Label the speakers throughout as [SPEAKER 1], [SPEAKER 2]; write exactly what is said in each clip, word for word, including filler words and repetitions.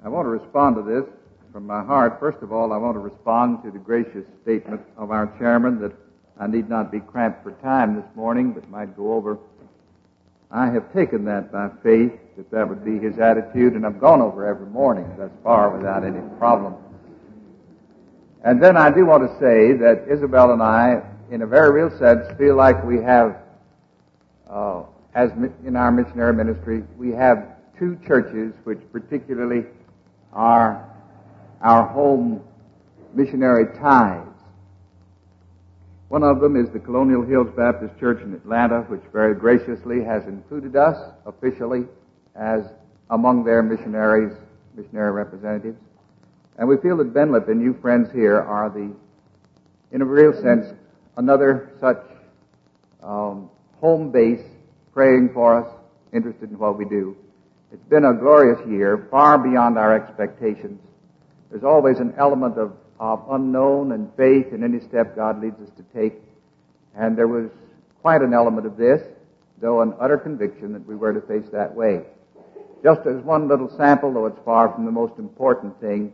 [SPEAKER 1] I want to respond to this from my heart. First of all, I want to respond to the gracious statement of our chairman that I need not be cramped for time this morning, but might go over. I have taken that by faith, that that would be his attitude, and I've gone over every morning thus far without any problem. And then I do want to say that Isabel and I, in a very real sense, feel like we have, uh, as in our missionary ministry, we have two churches which particularly are our home missionary ties. One of them is the Colonial Hills Baptist Church in Atlanta, which very graciously has included us officially as among their missionaries, missionary representatives. And we feel that Ben Lippen, you friends here, are the, in a real sense, another such um, home base praying for us, interested in what we do. It's been a glorious year, far beyond our expectations. There's always an element of, of unknown and faith in any step God leads us to take. And there was quite an element of this, though an utter conviction that we were to face that way. Just as one little sample, though it's far from the most important thing,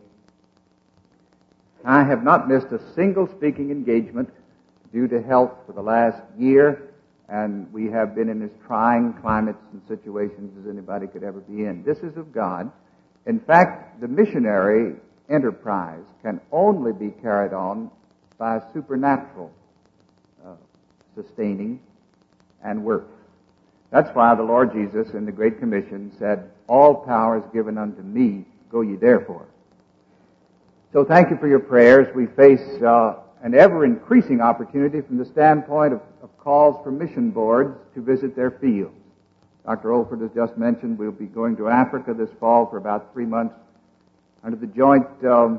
[SPEAKER 1] I have not missed a single speaking engagement due to health for the last year, and we have been in as trying climates and situations as anybody could ever be in. This is of God. In fact, the missionary enterprise can only be carried on by supernatural uh, sustaining and work. That's why the Lord Jesus in the Great Commission said, "All power is given unto me, go ye therefore." So thank you for your prayers. We face uh, an ever-increasing opportunity from the standpoint of, of calls from mission boards to visit their fields. Doctor Olford has just mentioned we'll be going to Africa this fall for about three months under the joint um,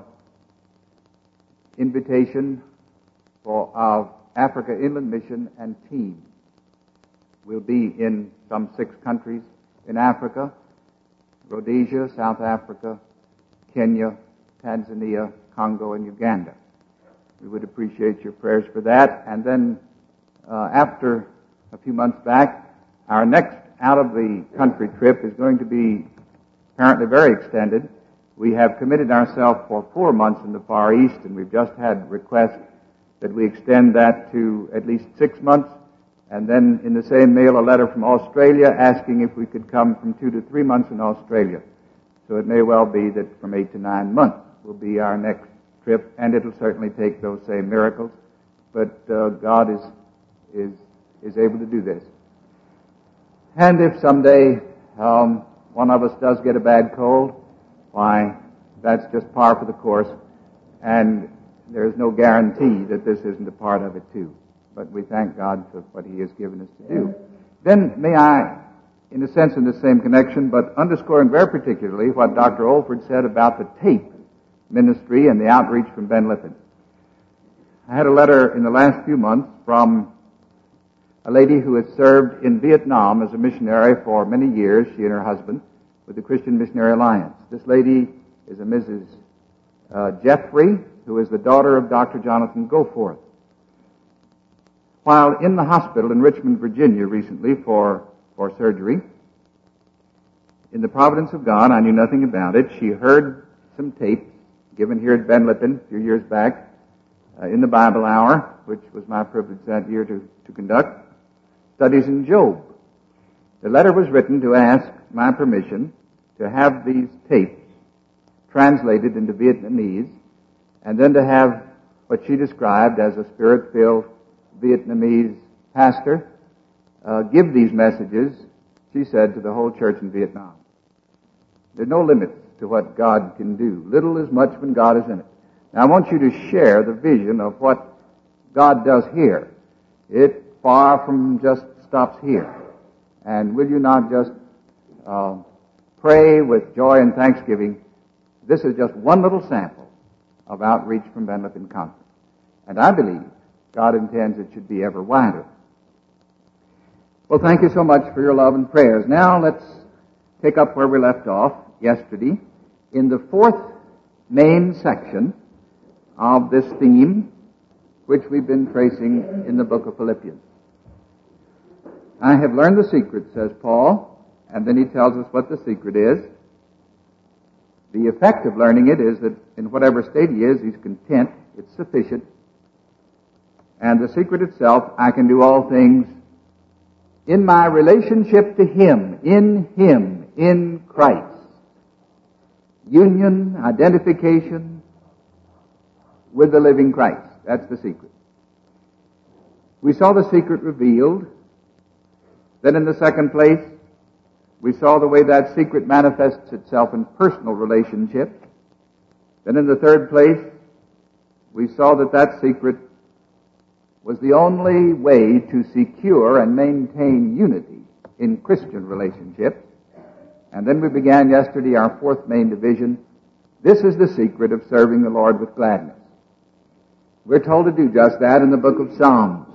[SPEAKER 1] invitation for our Africa Inland Mission and team. We'll be in some six countries in Africa: Rhodesia, South Africa, Kenya, Tanzania, Congo, and Uganda. We would appreciate your prayers for that. And then uh, after a few months back, our next out-of-the-country trip is going to be apparently very extended. We have committed ourselves for four months in the Far East, and we've just had requests that we extend that to at least six months. And then in the same mail, a letter from Australia asking if we could come from two to three months in Australia. So it may well be that from eight to nine months will be our next trip, and it'll certainly take those same miracles. But uh, God is is is able to do this. And if someday um, one of us does get a bad cold, why, that's just par for the course, and there's no guarantee that this isn't a part of it too. But we thank God for what He has given us to do. Then may I, in a sense in the same connection, but underscoring very particularly what Doctor Olford said about the tape ministry and the outreach from Ben Lippen. I had a letter in the last few months from a lady who has served in Vietnam as a missionary for many years, she and her husband, with the Christian Missionary Alliance. This lady is a Missus Uh, Jeffrey, who is the daughter of Doctor Jonathan Goforth. While in the hospital in Richmond, Virginia recently for, for surgery, in the providence of God, I knew nothing about it, she heard some tape given here at Ben Lippen a few years back uh, in the Bible Hour, which was my privilege that year to, to conduct, studies in Job. The letter was written to ask my permission to have these tapes translated into Vietnamese, and then to have what she described as a spirit-filled Vietnamese pastor uh, give these messages, she said, to the whole church in Vietnam. There's no limit to what God can do. Little is much when God is in it. Now I want you to share the vision of what God does here. It far from just stops here. And will you not just uh, pray with joy and thanksgiving? This is just one little sample of outreach from Ben Lippen Conference. And I believe God intends it should be ever wider. Well, thank you so much for your love and prayers. Now let's pick up where we left off yesterday in the fourth main section of this theme, which we've been tracing in the book of Philippians. I have learned the secret, says Paul, and then he tells us what the secret is. The effect of learning it is that in whatever state he is, he's content, it's sufficient. And the secret itself, I can do all things in my relationship to Him, in Him, in Christ. Union, identification with the living Christ. That's the secret. We saw the secret revealed. Then in the second place, we saw the way that secret manifests itself in personal relationships. Then in the third place, we saw that that secret was the only way to secure and maintain unity in Christian relationships. And then we began yesterday our fourth main division. This is the secret of serving the Lord with gladness. We're told to do just that in the book of Psalms.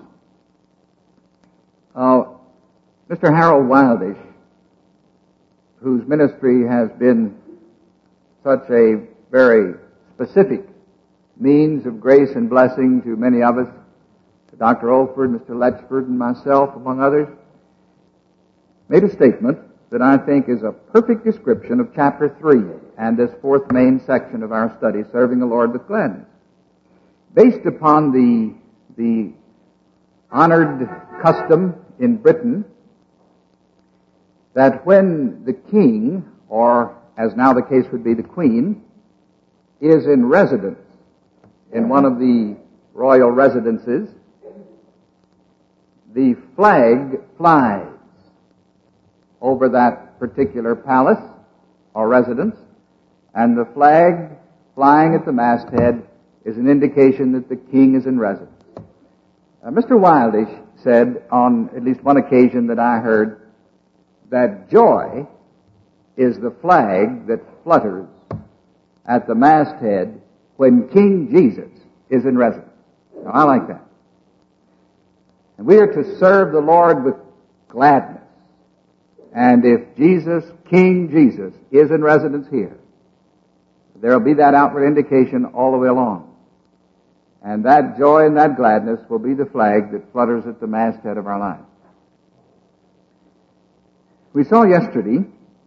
[SPEAKER 1] Uh, Mister Harold Wildish, whose ministry has been such a very specific means of grace and blessing to many of us, to Doctor Olford, Mister Letchford, and myself, among others, made a statement that I think is a perfect description of chapter three and this fourth main section of our study, Serving the Lord with Gladness. Based upon the, the honored custom in Britain that when the king, or as now the case would be the queen, is in residence in one of the royal residences, the flag flies over that particular palace or residence, and the flag flying at the masthead is an indication that the king is in residence. Uh, Mister Wildish said on at least one occasion that I heard that joy is the flag that flutters at the masthead when King Jesus is in residence. Now, I like that. And we are to serve the Lord with gladness. And if Jesus, King Jesus, is in residence here, there will be that outward indication all the way along. And that joy and that gladness will be the flag that flutters at the masthead of our lives. We saw yesterday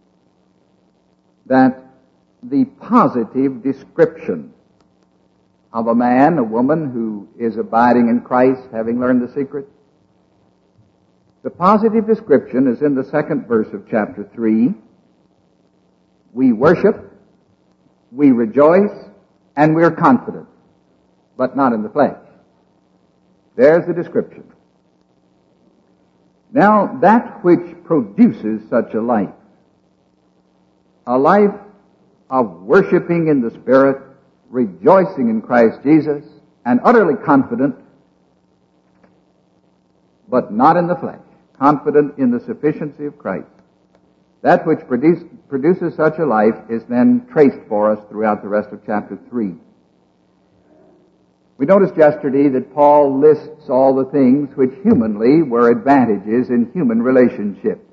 [SPEAKER 1] that the positive description of a man, a woman who is abiding in Christ, having learned the secret, the positive description is in the second verse of chapter three. We worship, we rejoice, and we're confident, but not in the flesh. There's the description. Now, that which produces such a life, a life of worshiping in the Spirit, rejoicing in Christ Jesus, and utterly confident, but not in the flesh, confident in the sufficiency of Christ. That which produce, produces such a life is then traced for us throughout the rest of chapter three. We noticed yesterday that Paul lists all the things which humanly were advantages in human relationships.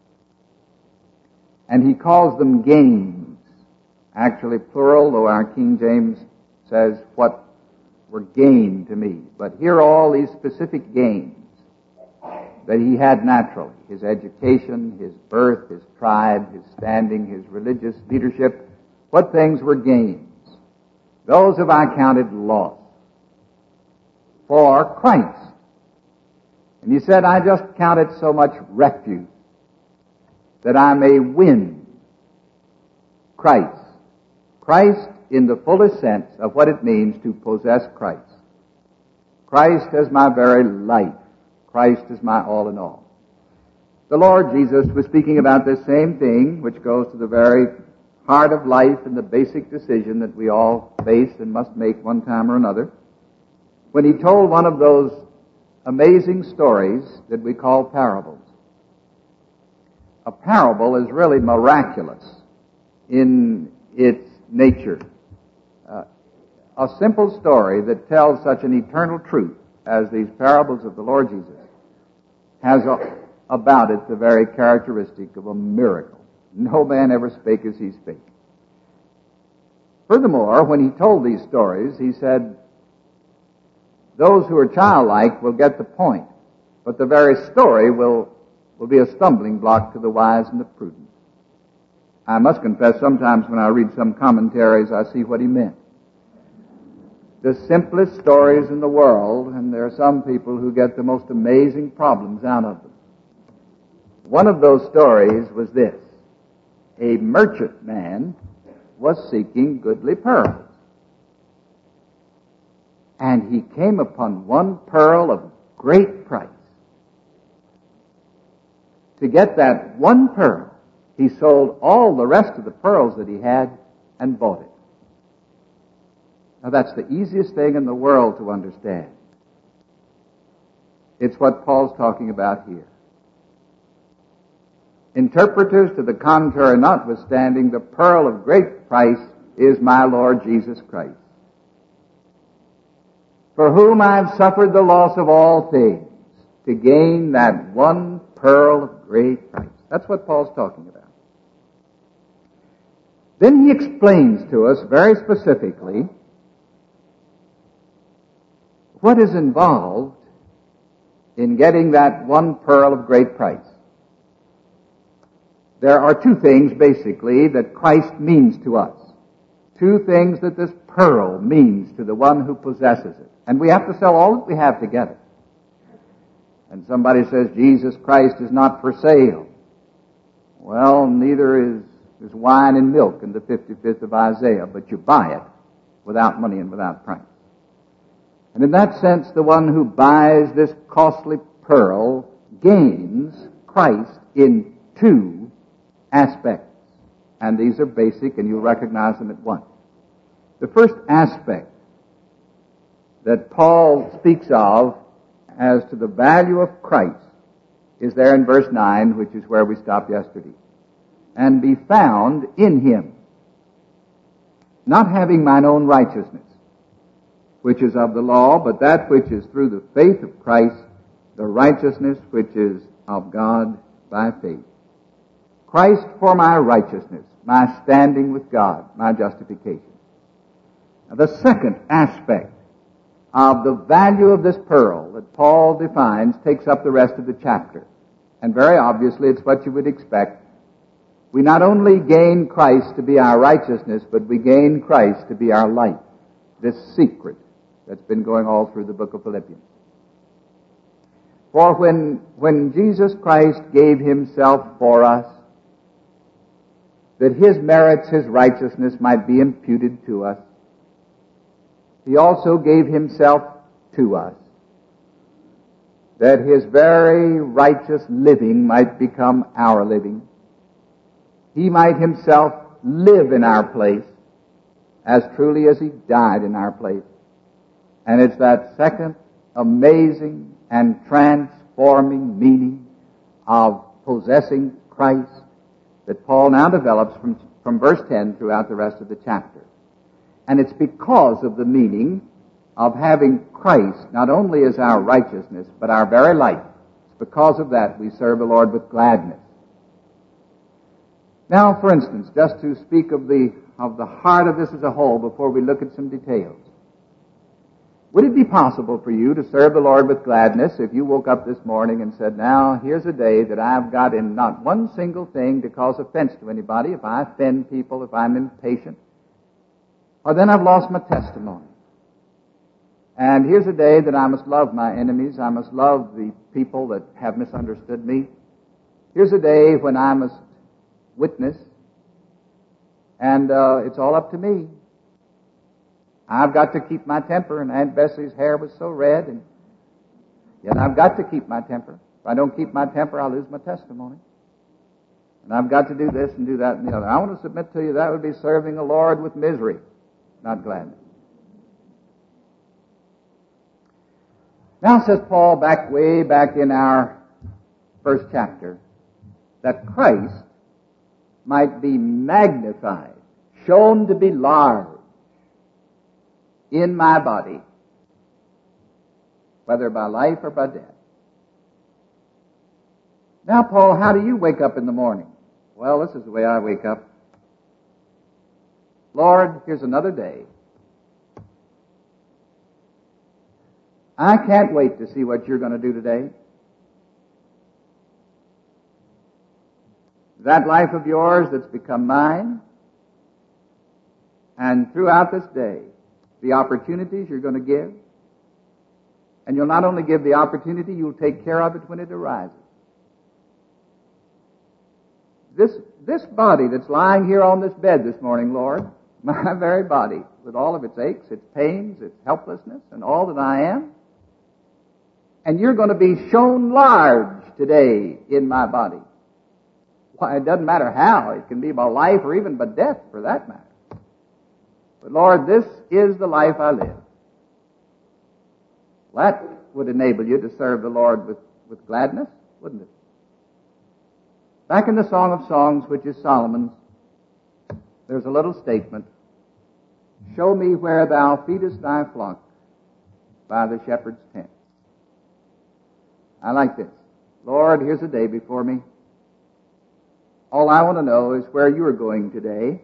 [SPEAKER 1] And he calls them gains, actually plural, though our King James says what were gain to me. But here are all these specific gains that he had naturally: his education, his birth, his tribe, his standing, his religious leadership. What things were gains? Those have I counted loss for Christ. And he said, I just count it so much refuse that I may win Christ. Christ in the fullest sense of what it means to possess Christ. Christ as my very life. Christ is my all in all. The Lord Jesus was speaking about this same thing, which goes to the very heart of life and the basic decision that we all face and must make one time or another, when he told one of those amazing stories that we call parables. A parable is really miraculous in its nature. Uh, a simple story that tells such an eternal truth as these parables of the Lord Jesus has a, about it the very characteristic of a miracle. No man ever spake as he spake. Furthermore, when he told these stories, he said, those who are childlike will get the point, but the very story will, will be a stumbling block to the wise and the prudent. I must confess, sometimes when I read some commentaries, I see what he meant. The simplest stories in the world, and there are some people who get the most amazing problems out of them. One of those stories was this. A merchant man was seeking goodly pearls. And he came upon one pearl of great price. To get that one pearl, he sold all the rest of the pearls that he had and bought it. Now that's the easiest thing in the world to understand. It's what Paul's talking about here. Interpreters to the contrary notwithstanding, the pearl of great price is my Lord Jesus Christ, for whom I have suffered the loss of all things, to gain that one pearl of great price. That's what Paul's talking about. Then he explains to us very specifically what is involved in getting that one pearl of great price. There are two things, basically, that Christ means to us. Two things that this pearl means to the one who possesses it. And we have to sell all that we have together. And somebody says, Jesus Christ is not for sale. Well, neither is, is wine and milk in the fifty-fifth of Isaiah, but you buy it without money and without price. And in that sense, the one who buys this costly pearl gains Christ in two aspects. And these are basic, and you'll recognize them at once. The first aspect that Paul speaks of as to the value of Christ is there in verse nine, which is where we stopped yesterday. And be found in him, not having mine own righteousness, which is of the law, but that which is through the faith of Christ, the righteousness which is of God by faith. Christ for my righteousness, my standing with God, my justification. Now, the second aspect of the value of this pearl that Paul defines takes up the rest of the chapter. And very obviously, it's what you would expect. We not only gain Christ to be our righteousness, but we gain Christ to be our life. This secret that's been going all through the book of Philippians. For when, when Jesus Christ gave himself for us, that his merits, his righteousness might be imputed to us, he also gave himself to us, that his very righteous living might become our living. He might himself live in our place as truly as he died in our place. And it's that second amazing and transforming meaning of possessing Christ that Paul now develops from, from verse ten throughout the rest of the chapter. And it's because of the meaning of having Christ not only as our righteousness, but our very life. It's because of that we serve the Lord with gladness. Now, for instance, just to speak of the, of the heart of this as a whole before we look at some details. Would it be possible for you to serve the Lord with gladness if you woke up this morning and said, now, here's a day that I've got in not one single thing to cause offense to anybody, if I offend people, if I'm impatient, or then I've lost my testimony. And here's a day that I must love my enemies, I must love the people that have misunderstood me. Here's a day when I must witness, and uh, it's all up to me. I've got to keep my temper, and Aunt Bessie's hair was so red, and yet I've got to keep my temper. If I don't keep my temper, I'll lose my testimony. And I've got to do this and do that and the other. I want to submit to you that would be serving the Lord with misery, not gladness. Now, says Paul, back way back in our first chapter, that Christ might be magnified, shown to be large in my body, whether by life or by death. Now, Paul, how do you wake up in the morning? Well, this is the way I wake up. Lord, here's another day. I can't wait to see what you're going to do today. that life of yours that's become mine. And throughout this day, the opportunities you're going to give, and you'll not only give the opportunity, you'll take care of it when it arises. This, this body that's lying here on this bed this morning, Lord, my very body, with all of its aches, its pains, its helplessness, and all that I am, and you're going to be shown large today in my body. Why, it doesn't matter how. It can be by life or even by death, for that matter. But Lord, this is the life I live. That would enable you to serve the Lord with, with gladness, wouldn't it? Back in the Song of Songs, which is Solomon's, there's a little statement. Show me where thou feedest thy flock by the shepherd's tent. I like this. Lord, here's a day before me. All I want to know is where you are going today.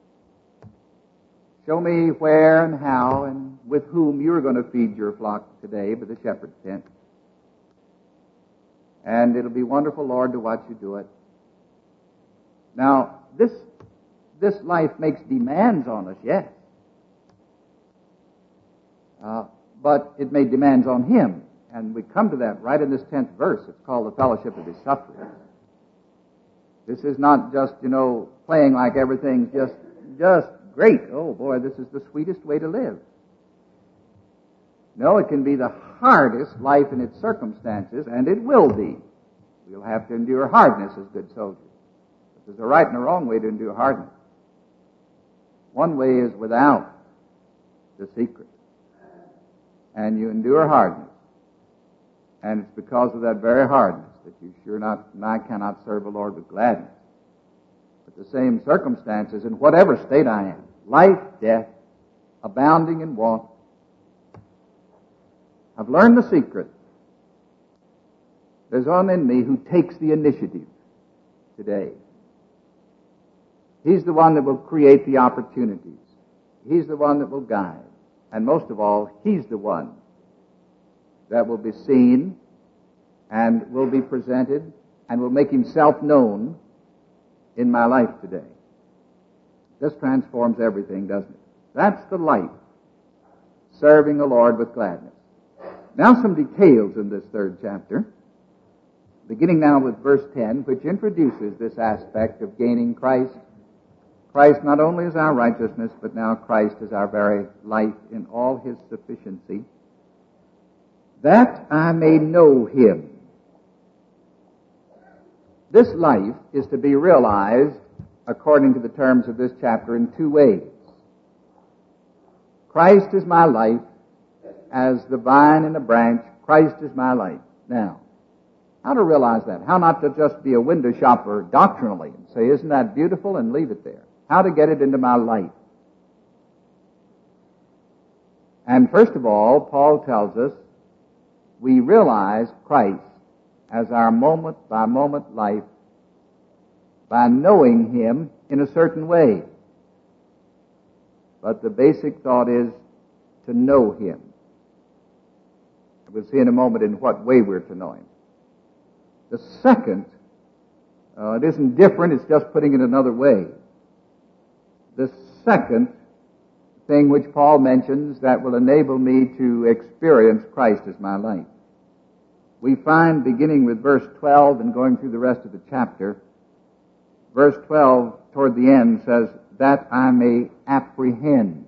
[SPEAKER 1] Show me where and how and with whom you're going to feed your flock today by the shepherd's tent. And it'll be wonderful, Lord, to watch you do it. Now, this, this life makes demands on us, yes. Uh, but it made demands on Him. And we come to that right in this tenth verse. It's called the fellowship of His sufferings. This is not just, you know, playing like everything's just, just great. Oh, boy, this is the sweetest way to live. No, it can be the hardest life in its circumstances, and it will be. We'll have to endure hardness as good soldiers. But there's a right and a wrong way to endure hardness. One way is without the secret. And you endure hardness. And it's because of that very hardness that you sure not, and I cannot serve the Lord with gladness. But the same circumstances in whatever state I am, life, death, abounding in want, I've learned the secret. There's one in me who takes the initiative today. He's the one that will create the opportunities. He's the one that will guide. And most of all, He's the one that will be seen and will be presented and will make Himself known in my life today. This transforms everything, doesn't it? That's the life, serving the Lord with gladness. Now some details in this third chapter, beginning now with verse ten, which introduces this aspect of gaining Christ. Christ not only is our righteousness, but now Christ is our very life in all His sufficiency. That I may know Him. This life is to be realized, according to the terms of this chapter, in two ways. Christ is my life, as the vine and the branch. Christ is my life. Now, how to realize that? How not to just be a window shopper doctrinally and say, isn't that beautiful, and leave it there. How to get it into my life. And first of all, Paul tells us we realize Christ as our moment-by-moment life by knowing Him in a certain way. But the basic thought is to know Him. We'll see in a moment in what way we're to know Him. The second, uh, it isn't different, it's just putting it another way. The second thing which Paul mentions that will enable me to experience Christ as my life. We find, beginning with verse twelve and going through the rest of the chapter, verse twelve toward the end says, that I may apprehend.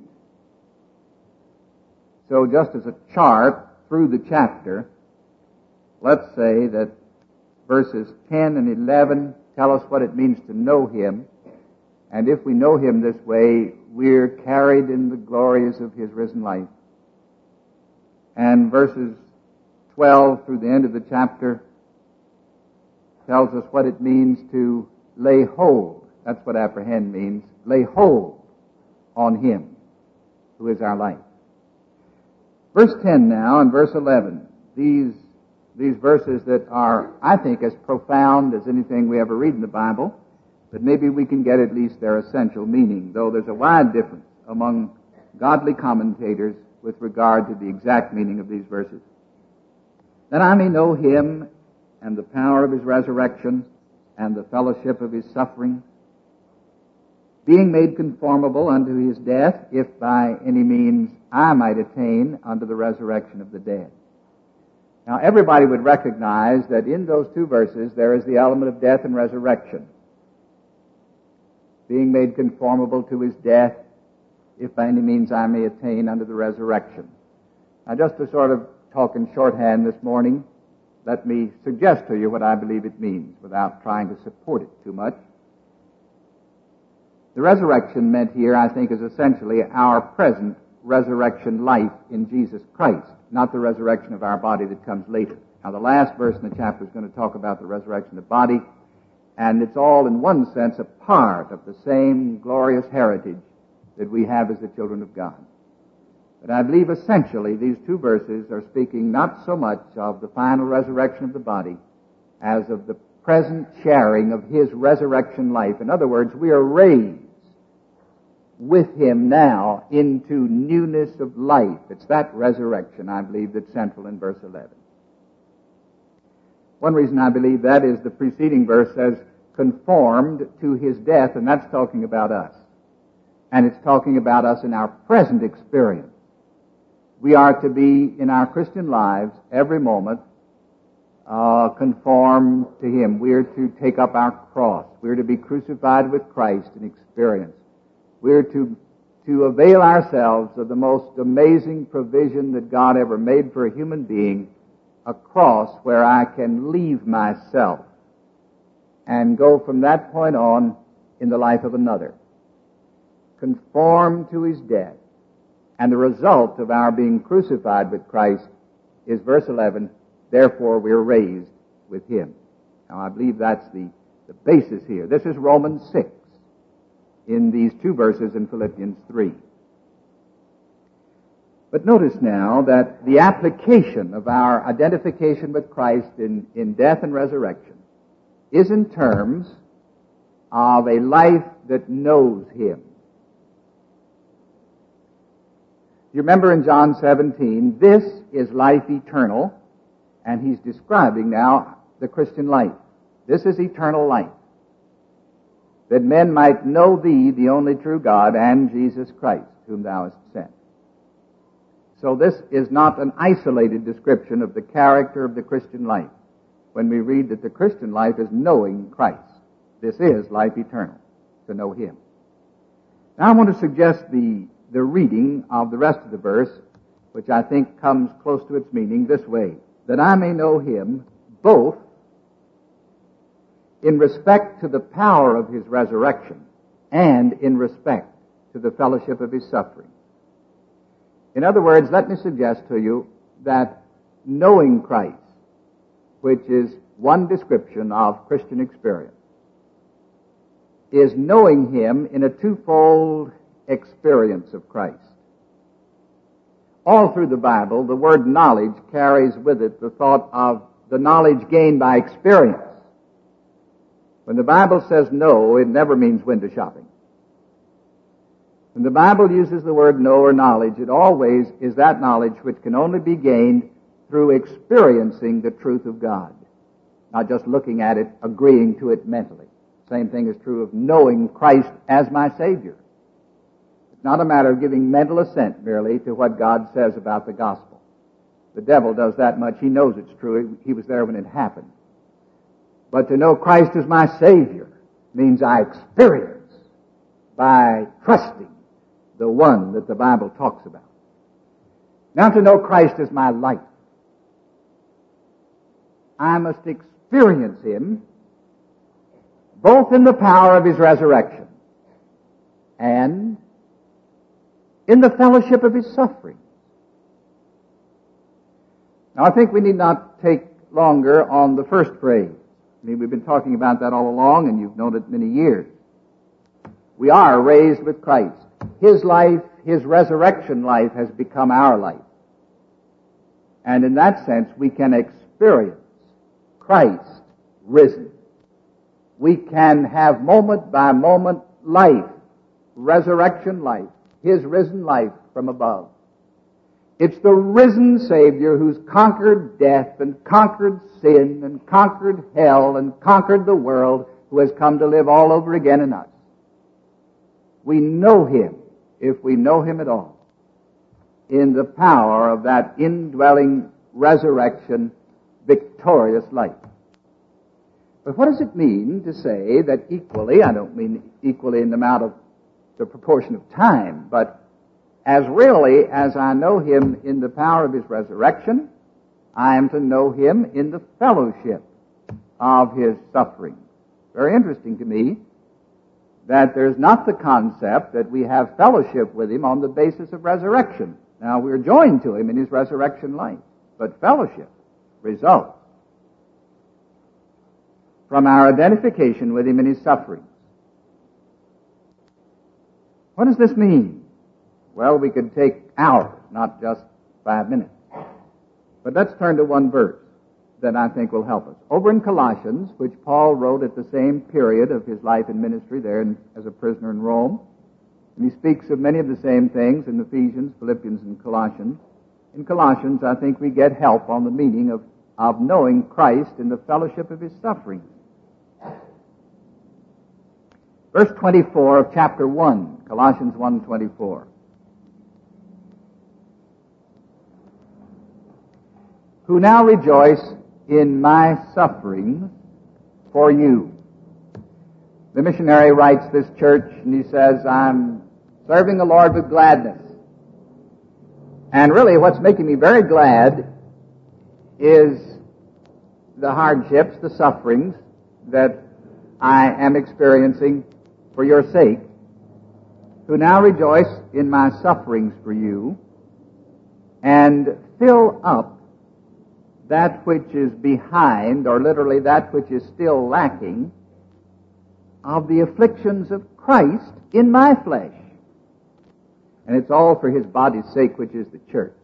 [SPEAKER 1] So just as a chart through the chapter, let's say that verses ten and eleven tell us what it means to know Him. And if we know Him this way, we're carried in the glories of His risen life. And verses twelve through the end of the chapter tells us what it means to lay hold. That's what apprehend means. Lay hold on Him who is our life. Verse ten now and verse eleven. These, these verses that are, I think, as profound as anything we ever read in the Bible. But maybe we can get at least their essential meaning, though there's a wide difference among godly commentators with regard to the exact meaning of these verses. That I may know Him and the power of His resurrection and the fellowship of his suffering, being made conformable unto his death, if by any means I might attain unto the resurrection of the dead. Now, everybody would recognize that in those two verses there is the element of death and resurrection. Being made conformable to his death, if by any means I may attain unto the resurrection. Now, just to sort of talk in shorthand this morning, let me suggest to you what I believe it means without trying to support it too much. The resurrection meant here, I think, is essentially our present resurrection life in Jesus Christ, not the resurrection of our body that comes later. Now, the last verse in the chapter is going to talk about the resurrection of the body, and it's all, in one sense, a part of the same glorious heritage that we have as the children of God. But I believe essentially these two verses are speaking not so much of the final resurrection of the body as of the present sharing of his resurrection life. In other words, we are raised with him now into newness of life. It's that resurrection, I believe, that's central in verse eleven. One reason I believe that is the preceding verse says, conformed to his death, and that's talking about us. And it's talking about us in our present experience. We are to be, in our Christian lives, every moment, uh, conformed to him. We're to take up our cross. We're to be crucified with Christ in experience. We're to, to avail ourselves of the most amazing provision that God ever made for a human being, a cross where I can leave myself and go from that point on in the life of another. Conformed to his death. And the result of our being crucified with Christ is verse eleven, therefore we're raised with him. Now I believe that's the, the basis here. This is Romans six in these two verses in Philippians three. But notice now that the application of our identification with Christ in, in death and resurrection is in terms of a life that knows him. You remember in John seventeen, this is life eternal, and he's describing now the Christian life. This is eternal life, that men might know thee, the only true God, and Jesus Christ, whom thou hast sent. So this is not an isolated description of the character of the Christian life. When we read that the Christian life is knowing Christ, this is life eternal, to know him. Now I want to suggest the the reading of the rest of the verse, which I think comes close to its meaning this way, that I may know him both in respect to the power of his resurrection and in respect to the fellowship of his suffering. In other words, let me suggest to you that knowing Christ, which is one description of Christian experience, is knowing him in a twofold experience of Christ. All through the Bible, the word knowledge carries with it the thought of the knowledge gained by experience. When the Bible says know, it never means window shopping. When the Bible uses the word know or knowledge, it always is that knowledge which can only be gained through experiencing the truth of God, not just looking at it, agreeing to it mentally. Same thing is true of knowing Christ as my Savior. Not a matter of giving mental assent merely to what God says about the gospel. The devil does that much. He knows it's true. He was there when it happened. But to know Christ as my Savior means I experience by trusting the one that the Bible talks about. Now to know Christ as my life, I must experience him both in the power of his resurrection and in the fellowship of his suffering. Now, I think we need not take longer on the first phrase. I mean, we've been talking about that all along, and you've known it many years. We are raised with Christ. His life, his resurrection life, has become our life. And in that sense, we can experience Christ risen. We can have moment by moment life, resurrection life, his risen life from above. It's the risen Savior who's conquered death and conquered sin and conquered hell and conquered the world, who has come to live all over again in us. We know Him, if we know Him at all, in the power of that indwelling resurrection victorious life. But what does it mean to say that equally, I don't mean equally in the amount of the proportion of time, but as really as I know Him in the power of His resurrection, I am to know Him in the fellowship of His suffering. Very interesting to me that there's not the concept that we have fellowship with Him on the basis of resurrection. Now, we're joined to Him in His resurrection life, but fellowship results from our identification with Him in His sufferings. What does this mean? Well, we could take hours, not just five minutes. But let's turn to one verse that I think will help us. Over in Colossians, which Paul wrote at the same period of his life and ministry there in, as a prisoner in Rome, and he speaks of many of the same things in Ephesians, Philippians, and Colossians. In Colossians, I think we get help on the meaning of, of knowing Christ in the fellowship of His sufferings. Verse twenty-four of chapter one, Colossians one twenty-four. Who now rejoice in my sufferings for you. The missionary writes this church, and he says, I'm serving the Lord with gladness. And really what's making me very glad is the hardships, the sufferings that I am experiencing for your sake, who now rejoice in my sufferings for you, and fill up that which is behind, or literally that which is still lacking, of the afflictions of Christ in my flesh. And it's all for His body's sake, which is the church.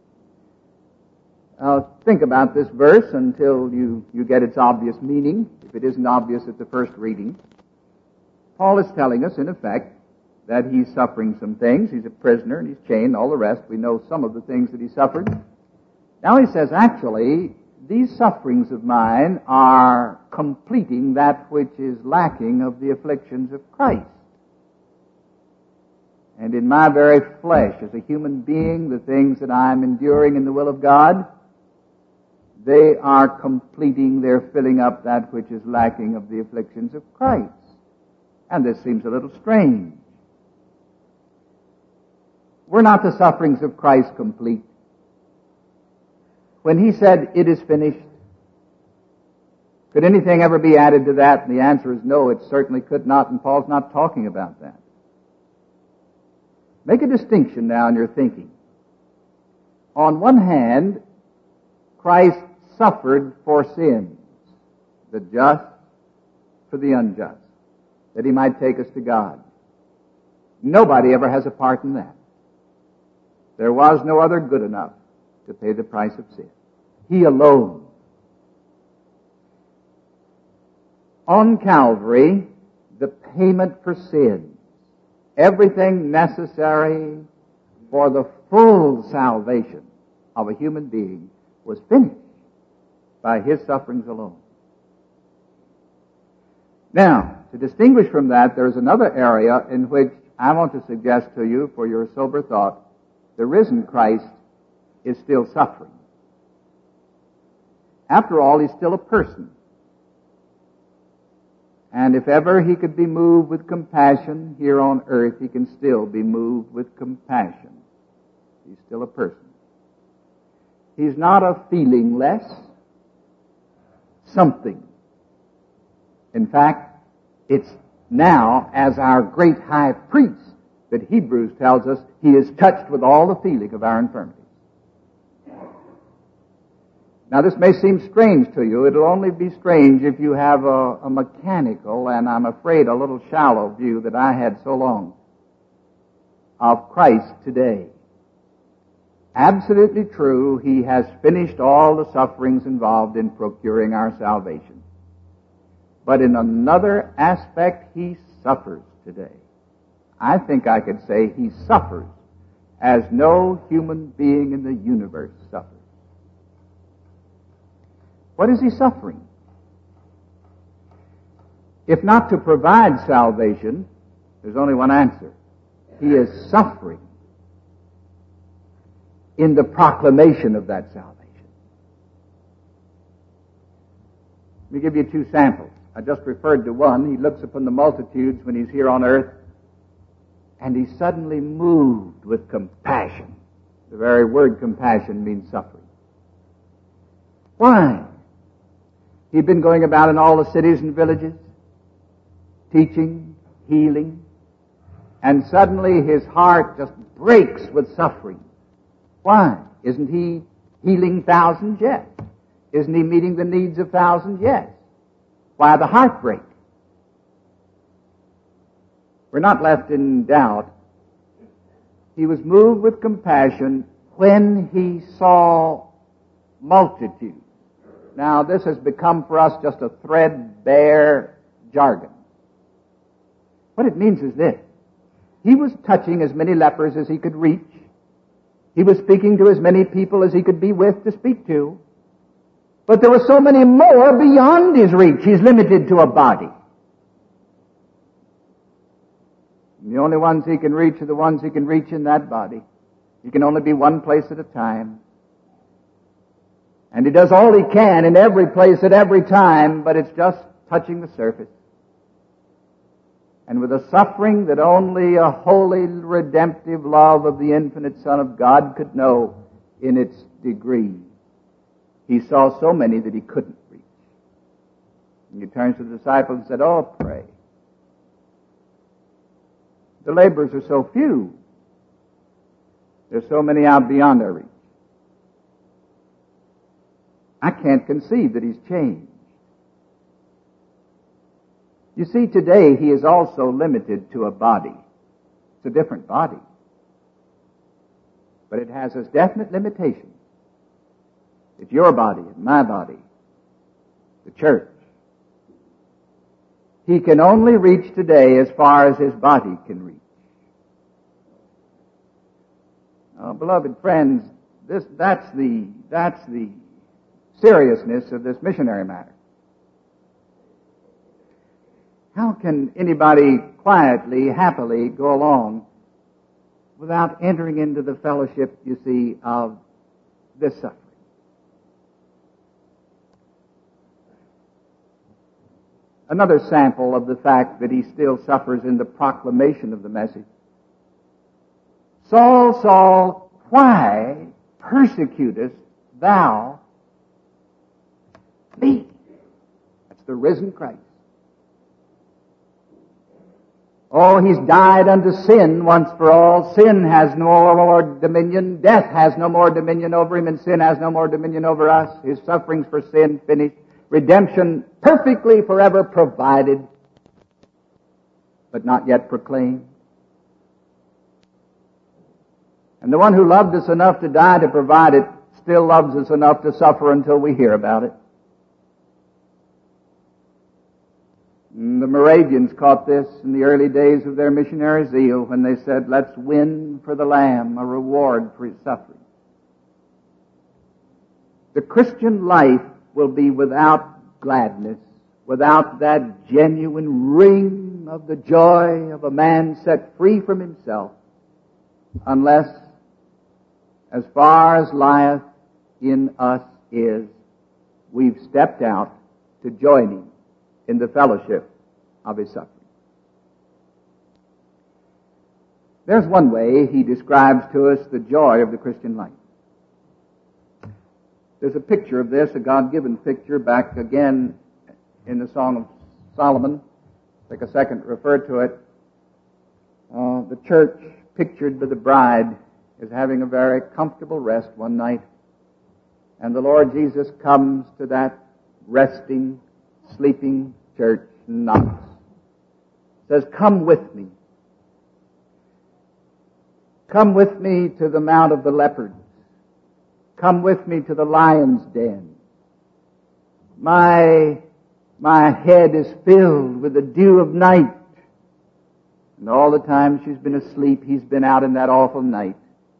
[SPEAKER 1] Now, think about this verse until you, you get its obvious meaning, if it isn't obvious at the first reading. Paul is telling us, in effect, that he's suffering some things. He's a prisoner, and he's chained, all the rest. We know some of the things that he suffered. Now he says, actually, these sufferings of mine are completing that which is lacking of the afflictions of Christ. And in my very flesh, as a human being, the things that I'm enduring in the will of God, they are completing, they're filling up that which is lacking of the afflictions of Christ. And this seems a little strange. Were not the sufferings of Christ complete? When He said, it is finished, could anything ever be added to that? And the answer is no, it certainly could not, and Paul's not talking about that. Make a distinction now in your thinking. On one hand, Christ suffered for sins, the just for the unjust, that He might take us to God. Nobody ever has a part in that. There was no other good enough to pay the price of sin. He alone. On Calvary, the payment for sin, everything necessary for the full salvation of a human being, was finished by His sufferings alone. Now, to distinguish from that, there's another area in which I want to suggest to you, for your sober thought, the risen Christ is still suffering. After all, He's still a person. And if ever He could be moved with compassion here on earth, He can still be moved with compassion. He's still a person. He's not a feelingless something. In fact, it's now, as our great high priest, that Hebrews tells us He is touched with all the feeling of our infirmities. Now, this may seem strange to you. It'll only be strange if you have a, a mechanical, and I'm afraid a little shallow view that I had so long of Christ today. Absolutely true, He has finished all the sufferings involved in procuring our salvation. But in another aspect, He suffers today. I think I could say He suffers as no human being in the universe suffers. What is he suffering? If not to provide salvation, there's only one answer. He is suffering in the proclamation of that salvation. Let me give you two samples. I just referred to one. He looks upon the multitudes when he's here on earth, and he's suddenly moved with compassion. The very word compassion means suffering. Why? He'd been going about in all the cities and villages, teaching, healing, and suddenly his heart just breaks with suffering. Why? Isn't he healing thousands? Yes. Isn't he meeting the needs of thousands? Yes. Why the heartbreak? We're not left in doubt. He was moved with compassion when he saw multitudes. Now, this has become for us just a threadbare jargon. What it means is this. He was touching as many lepers as he could reach. He was speaking to as many people as he could be with to speak to. But there were so many more beyond his reach. He's limited to a body. And the only ones he can reach are the ones he can reach in that body. He can only be one place at a time. And he does all he can in every place at every time, but it's just touching the surface. And with a suffering that only a holy, redemptive love of the infinite Son of God could know in its degree, he saw so many that he couldn't reach. And he turns to the disciples and said, "Oh, pray. The laborers are so few. There's so many out beyond our reach. I can't conceive that he's changed." You see, today he is also limited to a body. It's a different body. But it has its definite limitations. It's your body and my body, the church. He can only reach today as far as his body can reach. Oh, beloved friends, this, that's the, that's the seriousness of this missionary matter. How can anybody quietly, happily go along without entering into the fellowship, you see, of this suffering? Another sample of the fact that he still suffers in the proclamation of the message. "Saul, Saul, why persecutest thou me?" That's the risen Christ. Oh, he's died unto sin once for all. Sin has no more dominion. Death has no more dominion over him, and sin has no more dominion over us. His sufferings for sin finished. Redemption perfectly forever provided, but not yet proclaimed. And the one who loved us enough to die to provide it still loves us enough to suffer until we hear about it. And the Moravians caught this in the early days of their missionary zeal when they said, "Let's win for the Lamb a reward for his suffering." The Christian life will be without gladness, without that genuine ring of the joy of a man set free from himself, unless, as far as lieth in us is, we've stepped out to join him in the fellowship of his suffering. There's one way he describes to us the joy of the Christian life. There's a picture of this, a God-given picture, back again in the Song of Solomon. Take a second to refer to it. Uh, the church, pictured by the bride, is having a very comfortable rest one night. And the Lord Jesus comes to that resting, sleeping church and knocks. Says, "Come with me. Come with me to the Mount of the Leopards. Come with me to the lion's den. My, my head is filled with the dew of night." And all the time she's been asleep, he's been out in that awful night.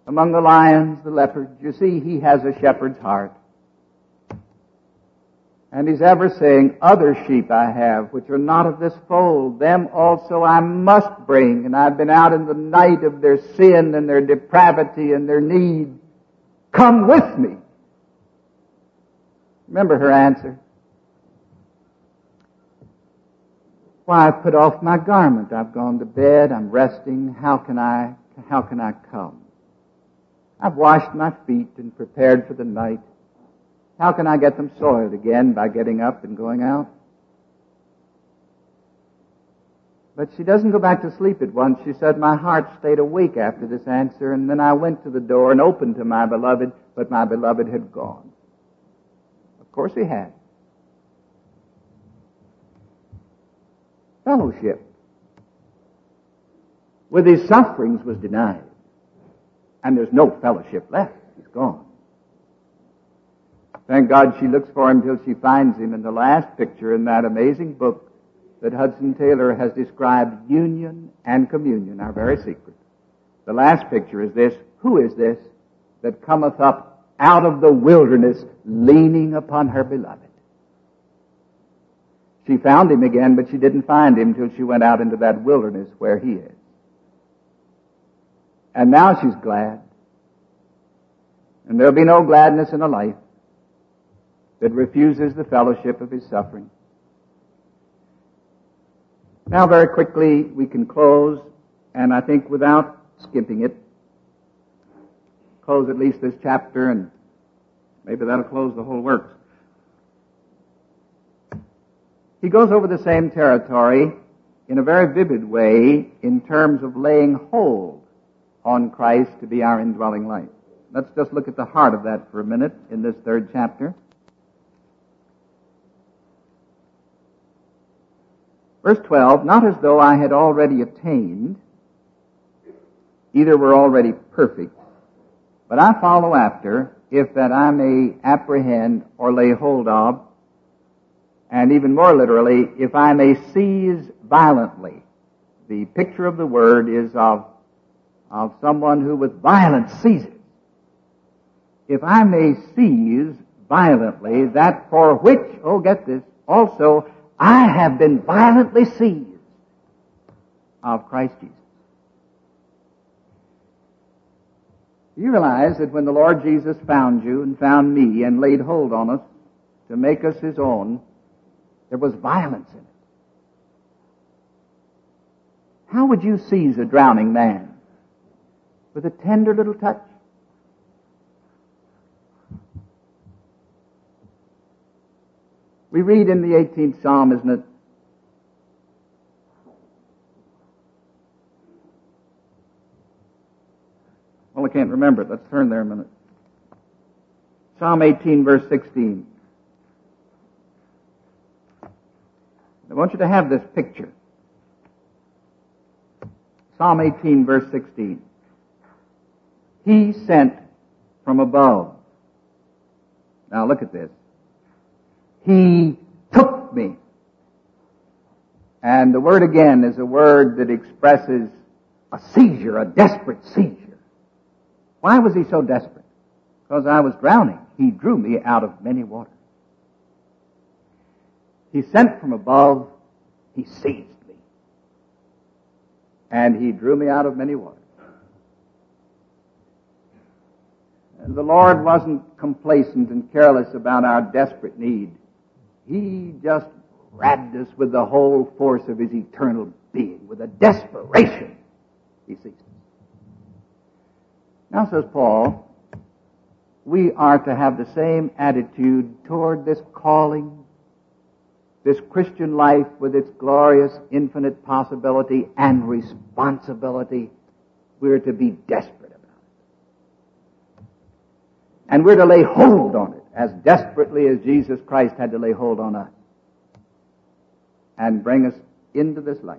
[SPEAKER 1] among the lions, the leopards. You see, he has a shepherd's heart. And he's ever saying, other sheep I have, which are not of this fold, them also I must bring. And I've been out in the night of their sin and their depravity and their need. Come with me. Remember her answer. Why, I've put off my garment. I've gone to bed. I'm resting. How can I, how can I come? I've washed my feet and prepared for the night. How can I get them soiled again? By getting up and going out? But she doesn't go back to sleep at once. She said, my heart stayed awake after this answer, and then I went to the door and opened to my beloved, but my beloved had gone. Of course he had. Fellowship with his sufferings was denied. And there's no fellowship left. He's gone. Thank God she looks for him till she finds him in the last picture in that amazing book that Hudson Taylor has described, Union and Communion, our very secret. The last picture is this: who is this that cometh up out of the wilderness leaning upon her beloved? She found him again, but she didn't find him till she went out into that wilderness where he is. And now she's glad. And there'll be no gladness in a life that refuses the fellowship of his suffering. Now, very quickly, we can close, and I think without skipping it, close at least this chapter, and maybe that'll close the whole works. He goes over the same territory in a very vivid way in terms of laying hold on Christ to be our indwelling life. Let's just look at the heart of that for a minute in this third chapter. Verse twelve, not as though I had already attained, either were already perfect, but I follow after, if that I may apprehend or lay hold of, and even more literally, if I may seize violently. The picture of the word is of, of someone who with violence seizes. If I may seize violently that for which, oh get this, also I have been violently seized of Christ Jesus. You realize that when the Lord Jesus found you and found me and laid hold on us to make us his own, there was violence in it. How would you seize a drowning man? With a tender little touch? We read in the eighteenth Psalm, isn't it? Well, I can't remember it. Let's turn there a minute. Psalm eighteen, verse sixteen. I want you to have this picture. Psalm eighteen, verse sixteen. He sent from above. Now look at this. He took me. And the word again is a word that expresses a seizure, a desperate seizure. Why was he so desperate? Because I was drowning. He drew me out of many waters. He sent from above. He seized me. And he drew me out of many waters. And the Lord wasn't complacent and careless about our desperate need. He just grabbed us with the whole force of his eternal being, with a desperation. He seized us. Now, says Paul, we are to have the same attitude toward this calling, this Christian life with its glorious, infinite possibility and responsibility. We're to be desperate about it. And we're to lay hold on it as desperately as Jesus Christ had to lay hold on us and bring us into this life.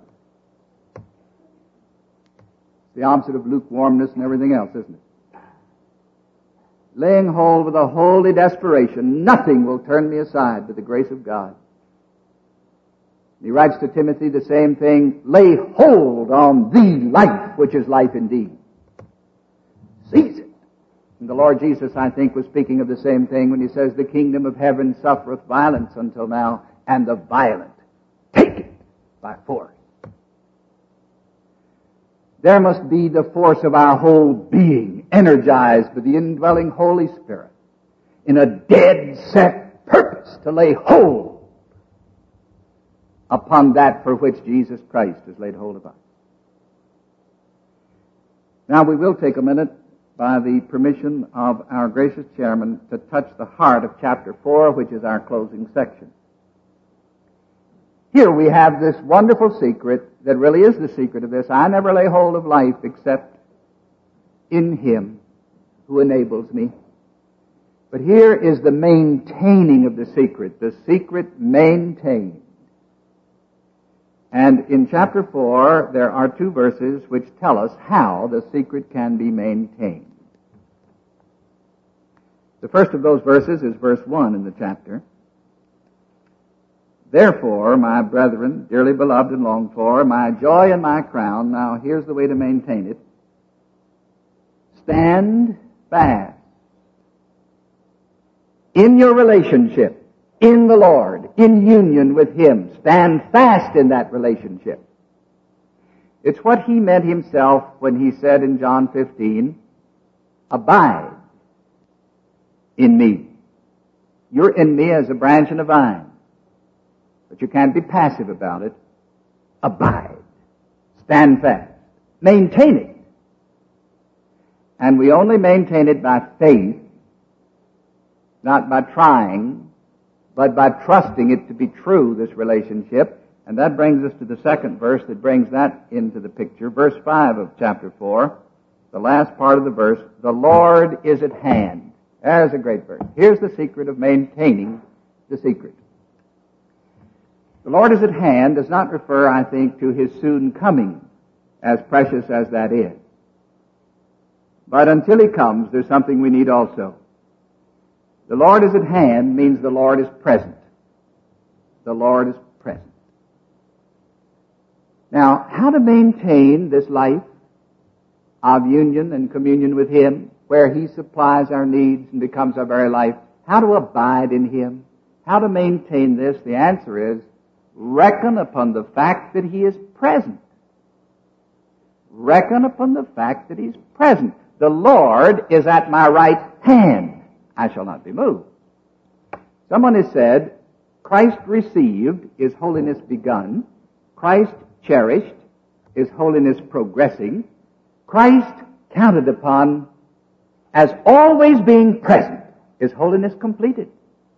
[SPEAKER 1] The opposite of lukewarmness and everything else, isn't it? Laying hold with a holy desperation. Nothing will turn me aside but the grace of God. He writes to Timothy the same thing. Lay hold on the life, which is life indeed. seize it. And the Lord Jesus, I think, was speaking of the same thing when he says, the kingdom of heaven suffereth violence until now, and the violent take it by force. There must be the force of our whole being energized by the indwelling Holy Spirit in a dead set purpose to lay hold upon that for which Jesus Christ has laid hold of us. Now we will take a minute, by the permission of our gracious chairman, to touch the heart of chapter four, which is our closing section. Here we have this wonderful secret that really is the secret of this. I never lay hold of life except in Him who enables me. But here is the maintaining of the secret, the secret maintained. And in chapter four, there are two verses which tell us how the secret can be maintained. The first of those verses is verse one in the chapter. Therefore, my brethren, dearly beloved and longed for, my joy and my crown, now here's the way to maintain it. Stand fast in your relationship, in the Lord, in union with Him. Stand fast in that relationship. It's what He meant Himself when He said in John fifteen, abide in me. You're in me as a branch in a vine. But you can't be passive about it. Abide. Stand fast. Maintain it. And we only maintain it by faith, not by trying, but by trusting it to be true, this relationship. And that brings us to the second verse that brings that into the picture. Verse five of chapter four, the last part of the verse, the Lord is at hand. There's a great verse. Here's the secret of maintaining the secret. The Lord is at hand does not refer, I think, to His soon coming, as precious as that is. But until He comes, there's something we need also. The Lord is at hand means the Lord is present. The Lord is present. Now, how to maintain this life of union and communion with Him, where He supplies our needs and becomes our very life? How to abide in Him? How to maintain this? The answer is, reckon upon the fact that He is present. Reckon upon the fact that He's present. The Lord is at my right hand. I shall not be moved. Someone has said, Christ received is holiness begun. Christ cherished is holiness progressing. Christ counted upon as always being present is holiness completed.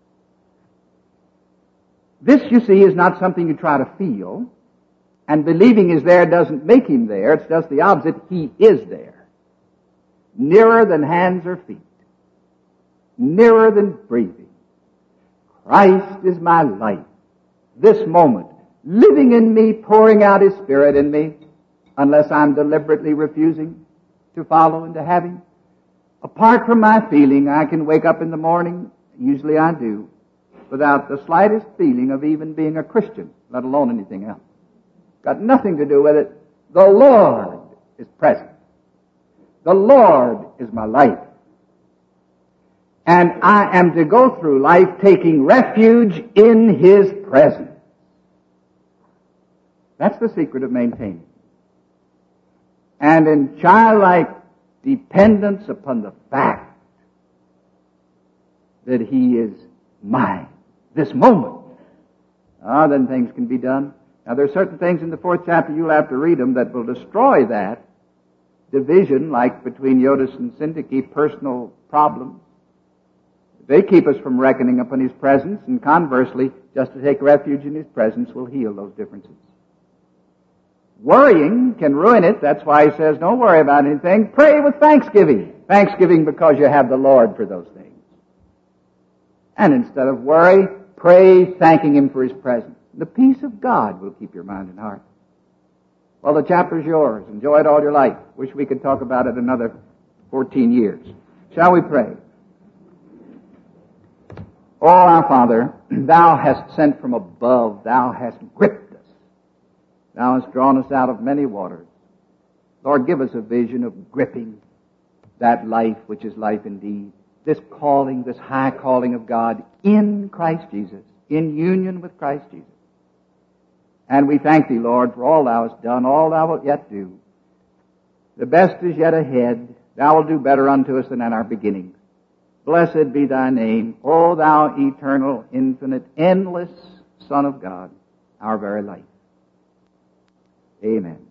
[SPEAKER 1] This, you see, is not something you try to feel, and believing He's there doesn't make Him there. It's just the opposite. He is there. Nearer than hands or feet. Nearer than breathing. Christ is my life. This moment, living in me, pouring out His Spirit in me, unless I'm deliberately refusing to follow and to have Him. Apart from my feeling, I can wake up in the morning, usually I do, without the slightest feeling of even being a Christian, let alone anything else. Got nothing to do with it. The Lord is present. The Lord is my life. And I am to go through life taking refuge in His presence. That's the secret of maintaining. And in childlike dependence upon the fact that He is mine. This moment. Ah, then things can be done. Now, there are certain things in the fourth chapter, you'll have to read them, that will destroy that division, like between Euodia and Syntyche, personal problems. They keep us from reckoning upon His presence, and conversely, just to take refuge in His presence will heal those differences. Worrying can ruin it. That's why He says, don't worry about anything. Pray with thanksgiving. Thanksgiving because you have the Lord for those things. And instead of worry, pray thanking Him for His presence. The peace of God will keep your mind and heart. Well, the chapter's yours. Enjoy it all your life. Wish we could talk about it another fourteen years. Shall we pray? Oh, our Father, Thou hast sent from above. Thou hast gripped us. Thou hast drawn us out of many waters. Lord, give us a vision of gripping. that life which is life indeed. This calling, this high calling of God in Christ Jesus, in union with Christ Jesus. And we thank Thee, Lord, for all Thou hast done, all Thou wilt yet do. The best is yet ahead. Thou wilt do better unto us than at our beginnings. Blessed be Thy name, O Thou eternal, infinite, endless Son of God, our very life. Amen.